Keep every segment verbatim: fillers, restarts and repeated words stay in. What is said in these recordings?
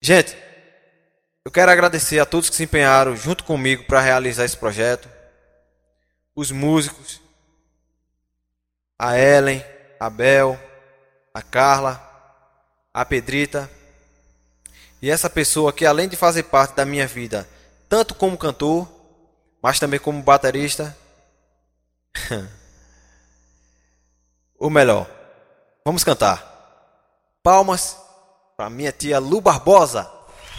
Gente, eu quero agradecer a todos que se empenharam junto comigo para realizar esse projeto. Os músicos, a Ellen, a Bel, a Carla, a Pedrita. E essa pessoa que, além de fazer parte da minha vida, tanto como cantor, mas também como baterista. Ou melhor, vamos cantar. Palmas para minha tia Lu Barbosa.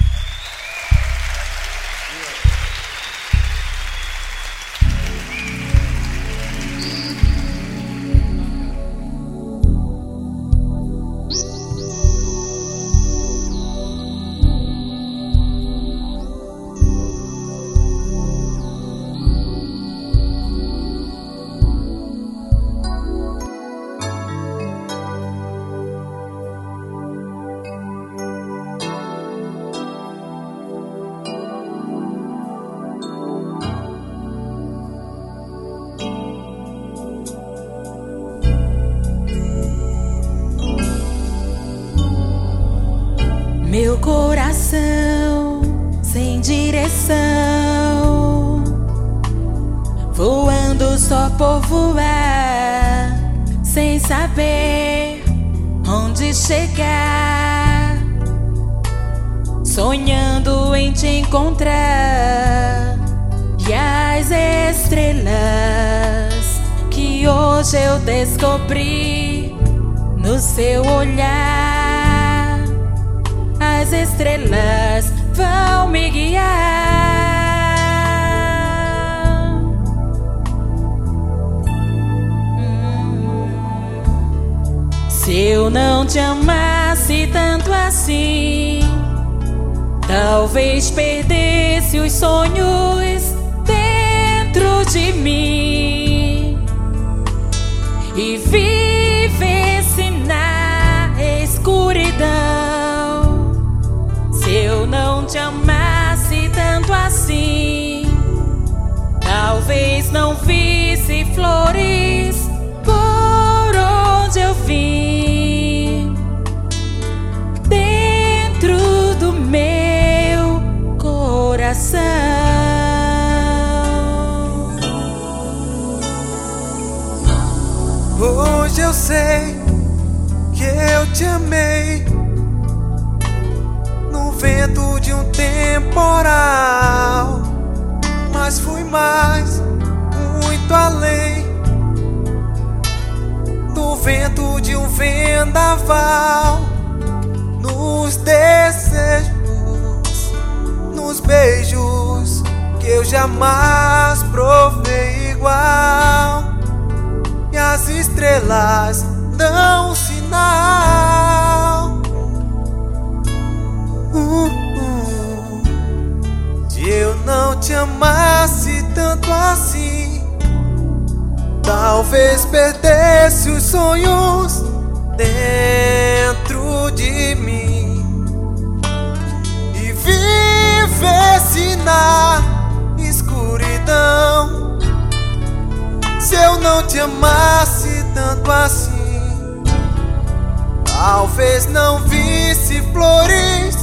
Meu coração sem direção, voando só por voar, sem saber onde chegar, sonhando em te encontrar. E as estrelas que hoje eu descobri no seu olhar, as estrelas vão me guiar. hum. Se eu não te amasse tanto assim, talvez perdesse os sonhos dentro de mim e vivesse na escuridão. Se eu não te amasse tanto assim, talvez não visse flores por onde eu vim, dentro do meu coração. Hoje eu sei que eu te amei no vento de um temporal, mas fui mais, muito além do vento de um vendaval. Nos desejos, nos beijos que eu jamais provei igual, e as estrelas dão um sinal. uh, uh. Se eu não te amasse tanto assim, talvez perdesse os sonhos dentro de mim e vivesse na escuridão. Se eu não te amasse tanto assim, talvez não visse flores